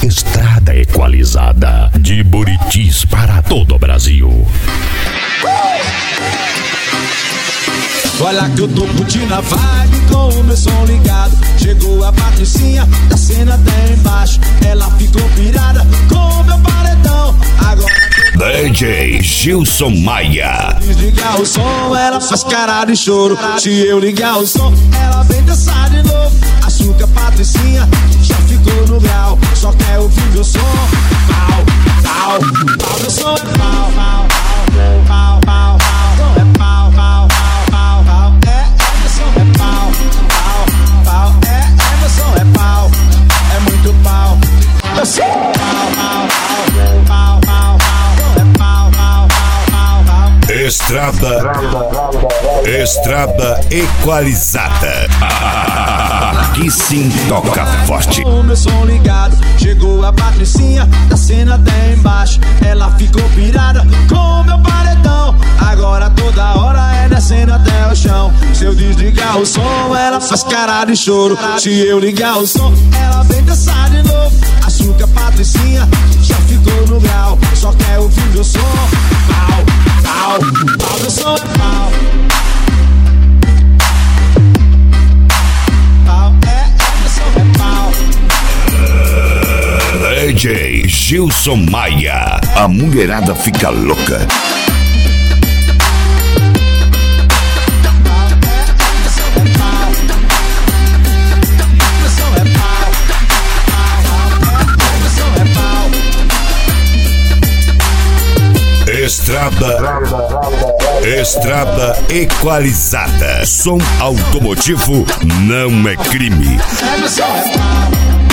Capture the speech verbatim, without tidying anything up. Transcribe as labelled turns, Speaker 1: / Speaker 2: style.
Speaker 1: Estrada Equalizada, de Buritis para todo o Brasil.
Speaker 2: Olha que eu tô curtindo a vibe com o meu som ligado. Chegou a Patricinha da cena até embaixo. Ela ficou pirada com o meu paredão. Agora
Speaker 1: D J Gilson Maia.
Speaker 2: Desligar o som, ela faz cara de choro. Se eu ligar o som, ela vem dançar de novo. Açúcar Patricinha já ficou no grau. Só quer ouvir meu som. Pau, pau, pau. Meu som é pau, pau, pau, pau, pau, pau. É pau, pau, pau, pau. É, é meu som é pau, pau, pau. É, é meu som é pau. É muito pau. Meu som é pau, pau, pau, pau, pau. É pau, pau, pau, pau.
Speaker 1: Estrada Estrada Equalizada. Aqui sim toca forte.
Speaker 2: O meu som ligado. Chegou a Patricinha da cena até embaixo. Ela ficou pirada com o meu paredão. Agora toda hora é descendo até o chão. Se eu desligar o som, ela faz cara de choro. Se eu ligar o som, ela vem dançar de novo. Açúcar Patricinha já ficou no grau. Só quer ouvir meu som. Pau, pau, pau. Meu som é pau.
Speaker 1: D J Gilson Maia. A mulherada fica louca. Estrada Estrada Equalizada. Som automotivo não é crime.
Speaker 2: É meu som é pau.